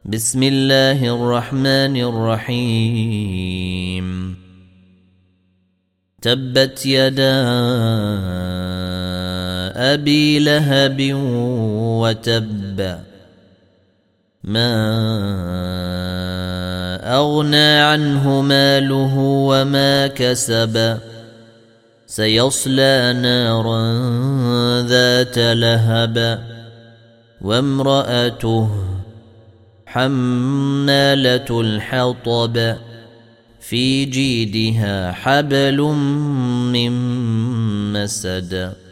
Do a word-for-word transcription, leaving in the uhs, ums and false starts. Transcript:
بسم الله الرحمن الرحيم تبت يدا أبي لهب وتب ما أغنى عنه ماله وما كسب سيصلى نارا ذات لهب وامرأته حمالة الحطب في جيدها حبل من مسد